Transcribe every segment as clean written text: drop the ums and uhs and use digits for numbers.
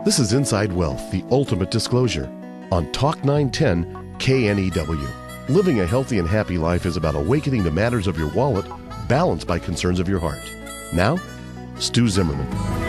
This is Inside Wealth, the ultimate disclosure, on Talk 910 KNEW. Living a healthy and happy life is about awakening to matters of your wallet, balanced by concerns of your heart. Now, Stu Zimmerman.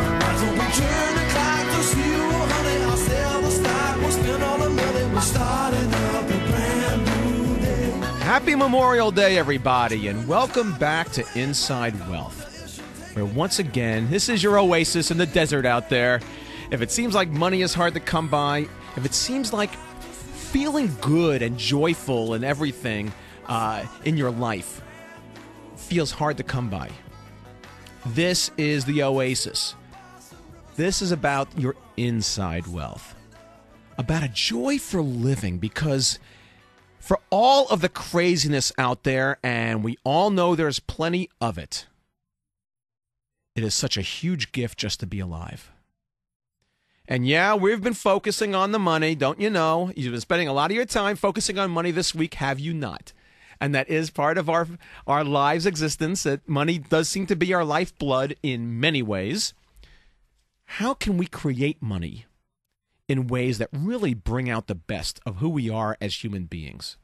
Happy Memorial Day, everybody, and welcome back to Inside Wealth, where once again, this is your oasis in the desert out there. If it seems like money is hard to come by, if it seems like feeling good and joyful and everything in your life feels hard to come by, this is the oasis. This is about your inside wealth, about a joy for living, because for all of the craziness out there, and we all know there's plenty of it, it is such a huge gift just to be alive. And yeah, we've been focusing on the money, don't you know? You've been spending a lot of your time focusing on money this week, have you not? And that is part of our lives' existence, that money does seem to be our lifeblood in many ways. How can we create money in ways that really bring out the best of who we are as human beings?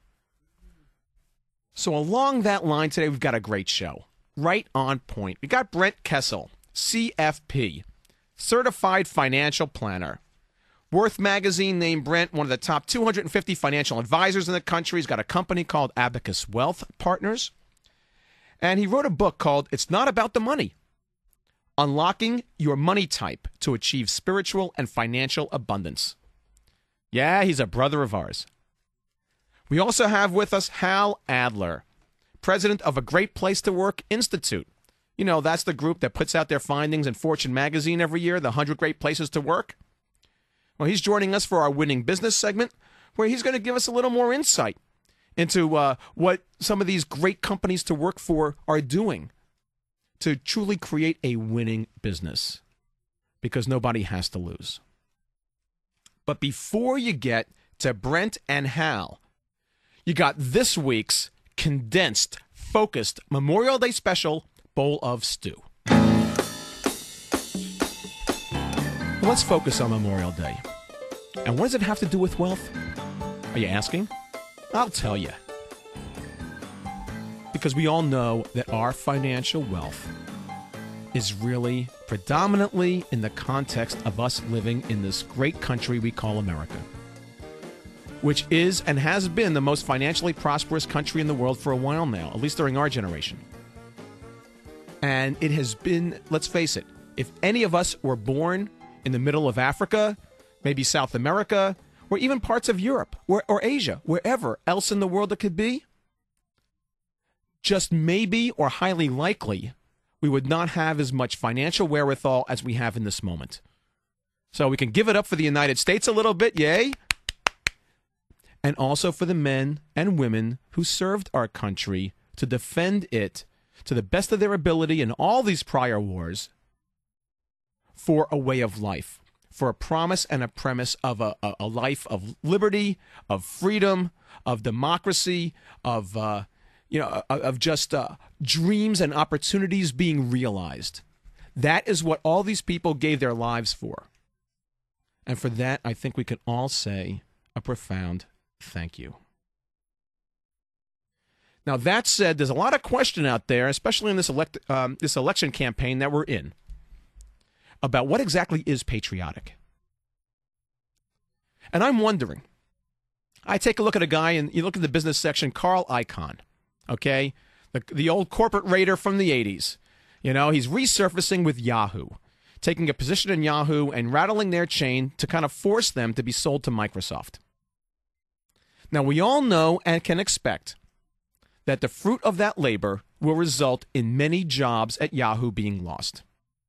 So along that line today, we've got a great show. Right on point. We got Brent Kessel, CFP, Certified Financial Planner. Worth Magazine named Brent one of the top 250 financial advisors in the country. He's got a company called Abacus Wealth Partners. And he wrote a book called It's Not About the Money: Unlocking Your Money Type to Achieve Spiritual and Financial Abundance. Yeah, he's a brother of ours. We also have with us Hal Adler, president of A Great Place to Work Institute. You know, that's the group that puts out their findings in Fortune magazine every year, the 100 Great Places to Work. Well, he's joining us for our Winning Business segment, where he's going to give us a little more insight into what some of these great companies to work for are doing to truly create a winning business, because nobody has to lose. But before you get to Brent and Hal, you got this week's condensed, focused Memorial Day special bowl of stew. Let's focus on Memorial Day. And what does it have to do with wealth? Are you asking? I'll tell you. Because we all know that our financial wealth is really predominantly in the context of us living in this great country we call America, which is and has been the most financially prosperous country in the world for a while now, at least during our generation. And it has been, let's face it, if any of us were born in the middle of Africa, maybe South America, or even parts of Europe or Asia, wherever else in the world it could be, just maybe or highly likely, we would not have as much financial wherewithal as we have in this moment. So we can give it up for the United States a little bit, yay! And also for the men and women who served our country to defend it to the best of their ability in all these prior wars, for a way of life, for a promise and a premise of a life of liberty, of freedom, of democracy, of just dreams and opportunities being realized. That is what all these people gave their lives for. And for that, I think we can all say a profound thank you. Now, that said, there's a lot of question out there, especially in this election campaign that we're in, about what exactly is patriotic. And I'm wondering, I take a look at a guy, and you look at the business section, Carl Icahn, okay? The old corporate raider from the 80s. You know, he's resurfacing with Yahoo, taking a position in Yahoo and rattling their chain to kind of force them to be sold to Microsoft. Now, we all know and can expect that the fruit of that labor will result in many jobs at Yahoo being lost.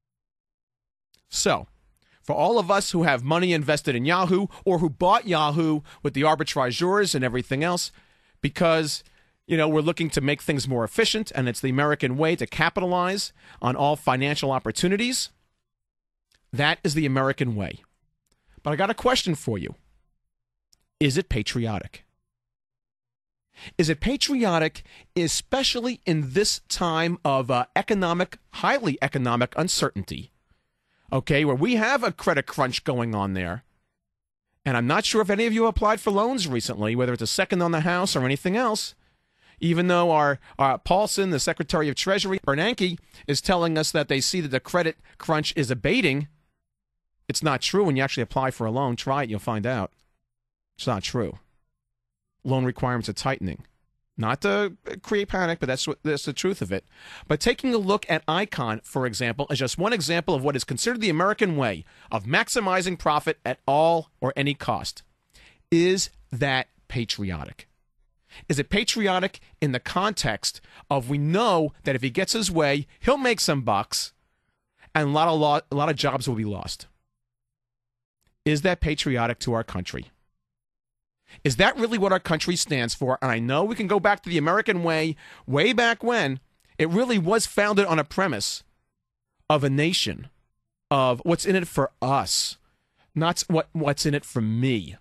So, for all of us who have money invested in Yahoo, or who bought Yahoo with the arbitrageurs and everything else, because, you know, we're looking to make things more efficient, and it's the American way to capitalize on all financial opportunities, that is the American way. But I got a question for you. Is it patriotic? Is it patriotic, especially in this time of highly economic uncertainty, okay, where we have a credit crunch going on there. And I'm not sure if any of you applied for loans recently, whether it's a second on the house or anything else. Even though our Paulson, the Secretary of Treasury, Bernanke, is telling us that they see that the credit crunch is abating, it's not true. When you actually apply for a loan, try it, you'll find out. It's not true. Loan requirements are tightening. Not to create panic, but that's the truth of it. But taking a look at Icon, for example, as just one example of what is considered the American way of maximizing profit at all or any cost. Is that patriotic? Is it patriotic in the context of we know that if he gets his way, he'll make some bucks and a lot of jobs will be lost? Is that patriotic to our country? Is that really what our country stands for? And I know we can go back to the American way back when. It really was founded on a premise of a nation, of what's in it for us, not what's in it for me.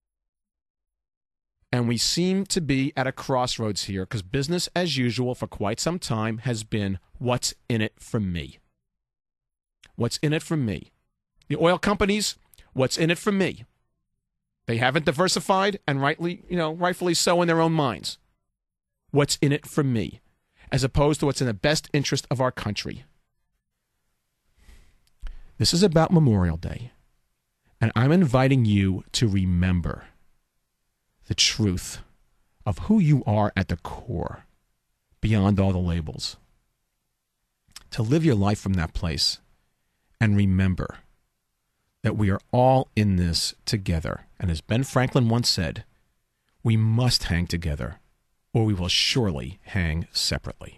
And we seem to be at a crossroads here because business as usual for quite some time has been what's in it for me. What's in it for me? The oil companies, what's in it for me? They haven't diversified, and rightfully so in their own minds. What's in it for me, as opposed to what's in the best interest of our country. This is about Memorial Day, and I'm inviting you to remember the truth of who you are at the core, beyond all the labels. To live your life from that place, and remember that we are all in this together. And as Ben Franklin once said, we must hang together, or we will surely hang separately.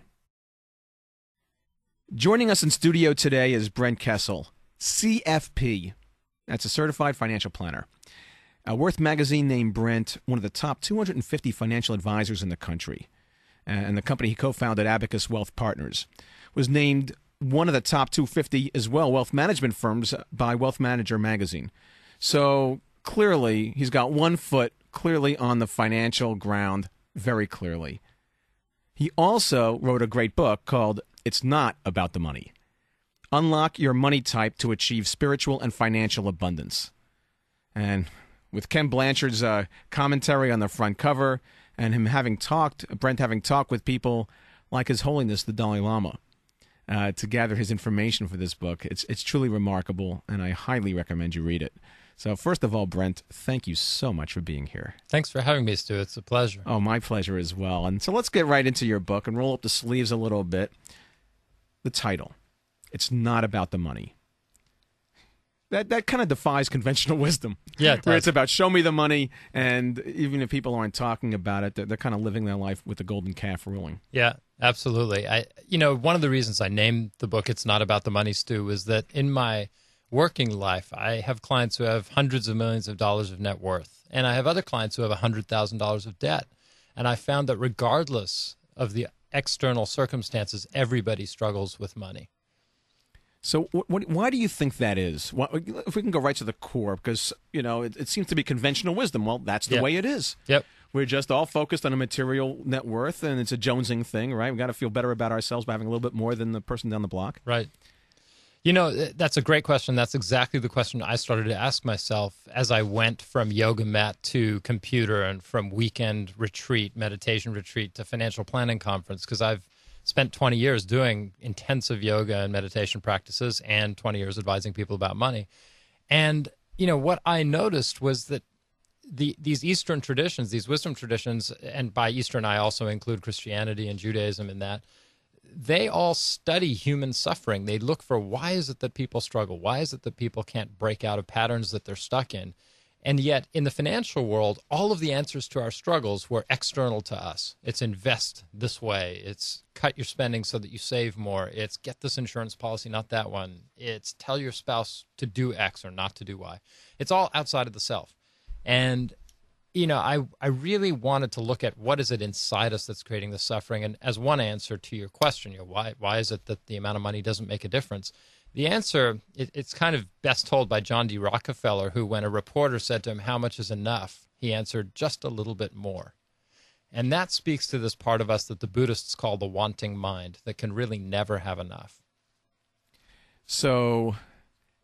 Joining us in studio today is Brent Kessel, CFP. That's a certified financial planner. Worth Magazine named Brent one of the top 250 financial advisors in the country. And the company he co-founded, Abacus Wealth Partners, was named one of the top 250 as well, wealth management firms by Wealth Manager magazine. So clearly, he's got one foot clearly on the financial ground, very clearly. He also wrote a great book called It's Not About the Money. Unlock Your Money Type to Achieve Spiritual and Financial Abundance. And with Ken Blanchard's commentary on the front cover and Brent having talked with people like His Holiness the Dalai Lama, to gather his information for this book. It's truly remarkable, and I highly recommend you read it. So first of all, Brent, thank you so much for being here. Thanks for having me, Stu. It's a pleasure. Oh, my pleasure as well. And so let's get right into your book and roll up the sleeves a little bit. The title, It's Not About the Money. That kind of defies conventional wisdom. Yeah, it where does. it's about show me the money, and even if people aren't talking about it, they're kind of living their life with the golden calf ruling. Yeah, absolutely. One of the reasons I named the book It's Not About the Money, Stu, is that in my working life, I have clients who have hundreds of millions of dollars of net worth, and I have other clients who have $100,000 of debt. And I found that regardless of the external circumstances, everybody struggles with money. So why do you think that is? If we can go right to the core, because, it seems to be conventional wisdom. Well, that's the way it is. Yep. We're just all focused on a material net worth, and it's a jonesing thing, right? We've got to feel better about ourselves by having a little bit more than the person down the block. Right. That's a great question. That's exactly the question I started to ask myself as I went from yoga mat to computer and from weekend retreat, meditation retreat to financial planning conference, because I've spent 20 years doing intensive yoga and meditation practices and 20 years advising people about money. And, what I noticed was that these Eastern traditions, these wisdom traditions, and by Eastern I also include Christianity and Judaism in that, they all study human suffering. They look for why is it that people struggle? Why is it that people can't break out of patterns that they're stuck in? And yet, in the financial world, all of the answers to our struggles were external to us. It's invest this way. It's cut your spending so that you save more. It's get this insurance policy, not that one. It's tell your spouse to do X or not to do Y. It's all outside of the self. And, I really wanted to look at what is it inside us that's creating the suffering. And as one answer to your question, why is it that the amount of money doesn't make a difference? The answer, it's kind of best told by John D. Rockefeller, who, when a reporter said to him, how much is enough? He answered, just a little bit more. And that speaks to this part of us that the Buddhists call the wanting mind, that can really never have enough. So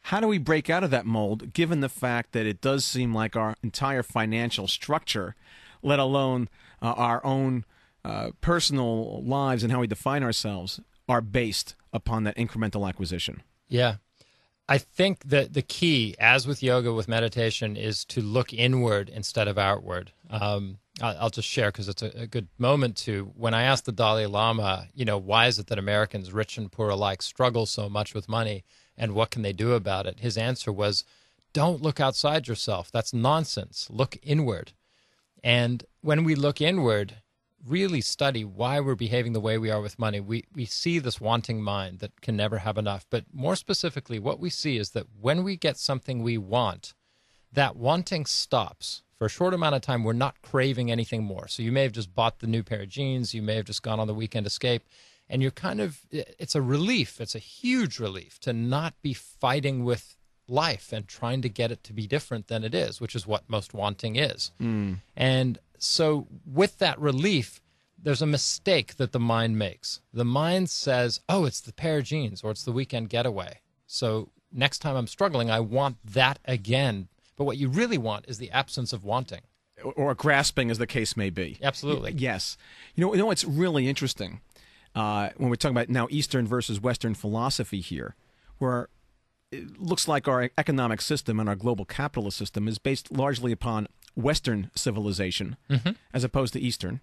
How do we break out of that mold, given the fact that it does seem like our entire financial structure, let alone our own personal lives and how we define ourselves, are based upon that incremental acquisition? Yeah. I think that the key, as with yoga, with meditation, is to look inward instead of outward. I'll just share because it's a good moment to. When I asked the Dalai Lama, why is it that Americans, rich and poor alike, struggle so much with money, and what can they do about it? His answer was, don't look outside yourself. That's nonsense. Look inward. And when we look inward, really study why we're behaving the way we are with money, we see this wanting mind that can never have enough. But more specifically, what we see is that when we get something we want, that wanting stops. For a short amount of time, we're not craving anything more. So you may have just bought the new pair of jeans, you may have just gone on the weekend escape, and you're it's a relief, it's a huge relief to not be fighting with life and trying to get it to be different than it is, which is what most wanting is. And so with that relief, there's a mistake that the mind makes. The mind says, oh, it's the pair of jeans or it's the weekend getaway. So next time I'm struggling, I want that again. But what you really want is the absence of wanting. Or grasping, as the case may be. Absolutely. Yes. You know what's really interesting when we're talking about now Eastern versus Western philosophy here, where it looks like our economic system and our global capitalist system is based largely upon Western civilization as opposed to Eastern,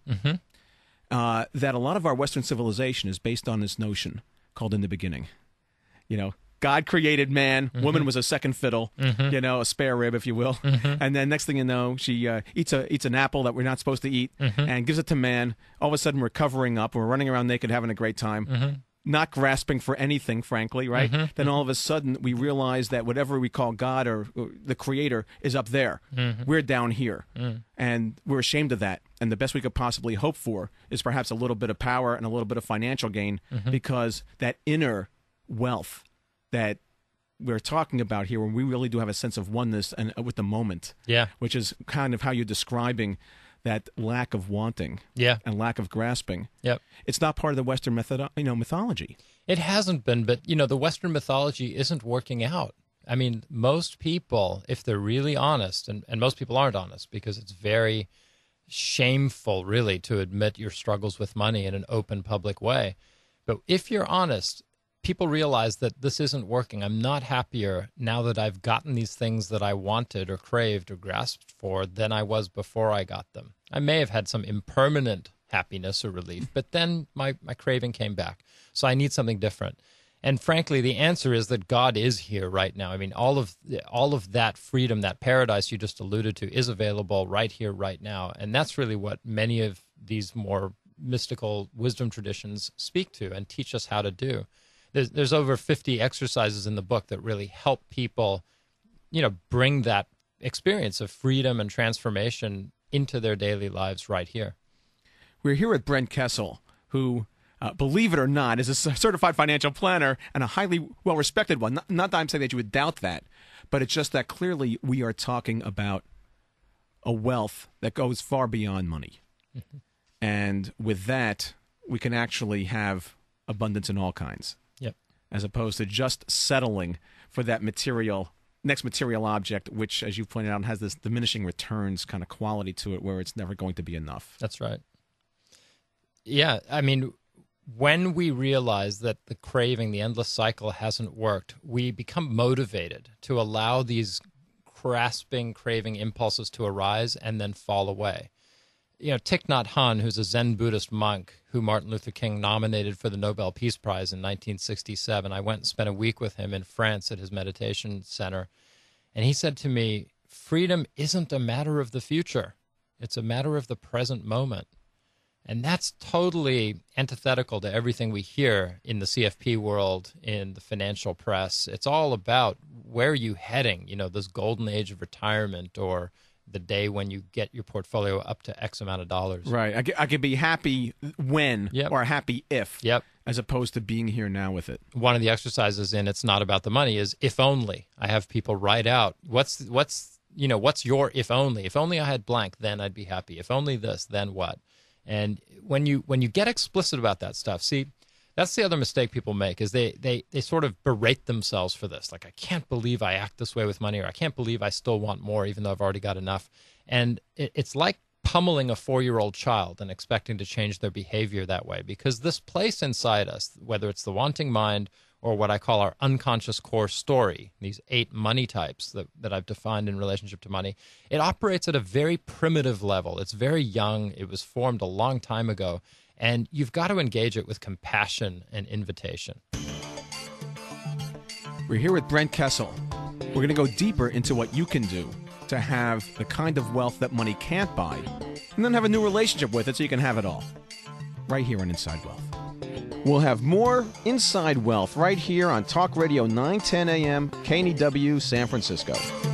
that a lot of our Western civilization is based on this notion called in the beginning. God created man, woman was a second fiddle, a spare rib, if you will. And then next thing you know, she eats an apple that we're not supposed to eat and gives it to man. All of a sudden, we're covering up. We're running around naked, having a great time. Not grasping for anything, frankly, right? Then all of a sudden we realize that whatever we call God or the Creator is up there. We're down here. And we're ashamed of that. And the best we could possibly hope for is perhaps a little bit of power and a little bit of financial gain because that inner wealth that we're talking about here, when we really do have a sense of oneness and with the moment, which is kind of how you're describing that lack of wanting and lack of grasping. It's not part of the Western mythology. It hasn't been, but the Western mythology isn't working out. I mean, most people, if they're really honest, and most people aren't honest because it's very shameful, really, to admit your struggles with money in an open, public way. But if you're honest, people realize that this isn't working. I'm not happier now that I've gotten these things that I wanted or craved or grasped for than I was before I got them. I may have had some impermanent happiness or relief, but then my craving came back. So I need something different. And frankly, the answer is that God is here right now. I mean, all of that freedom, that paradise you just alluded to, is available right here, right now. And that's really what many of these more mystical wisdom traditions speak to and teach us how to do. There's over 50 exercises in the book that really help people, bring that experience of freedom and transformation into their daily lives right here. We're here with Brent Kessel, who, believe it or not, is a certified financial planner and a highly well-respected one. Not that I'm saying that you would doubt that, but it's just that clearly we are talking about a wealth that goes far beyond money. And with that, we can actually have abundance in all kinds. As opposed to just settling for that next material object, which, as you pointed out, has this diminishing returns kind of quality to it where it's never going to be enough. That's right. Yeah, I mean, when we realize that the craving, the endless cycle hasn't worked, we become motivated to allow these grasping, craving impulses to arise and then fall away. Thich Nhat Hanh, who's a Zen Buddhist monk who Martin Luther King nominated for the Nobel Peace Prize in 1967. I went and spent a week with him in France at his meditation center. And he said to me, freedom isn't a matter of the future. It's a matter of the present moment. And that's totally antithetical to everything we hear in the CFP world, in the financial press. It's all about where are you heading, this golden age of retirement or the day when you get your portfolio up to X amount of dollars. Right. I could be happy when or happy if, as opposed to being here now with it. One of the exercises in It's Not About the Money is if only. I have people write out, what's your if only? If only I had blank, then I'd be happy. If only this, then what? And when you get explicit about that stuff, see, That's the other mistake people make, is they sort of berate themselves for this. Like, I can't believe I act this way with money, or I can't believe I still want more even though I've already got enough. And it's like pummeling a 4-year-old child and expecting to change their behavior that way, because this place inside us, whether it's the wanting mind or what I call our unconscious core story, these 8 money types that I've defined in relationship to money, it operates at a very primitive level. It's very young. It was formed a long time ago. And you've got to engage it with compassion and invitation. We're here with Brent Kessel. We're going to go deeper into what you can do to have the kind of wealth that money can't buy, and then have a new relationship with it so you can have it all. Right here on Inside Wealth. We'll have more Inside Wealth right here on Talk Radio 910 AM, KNEW, San Francisco.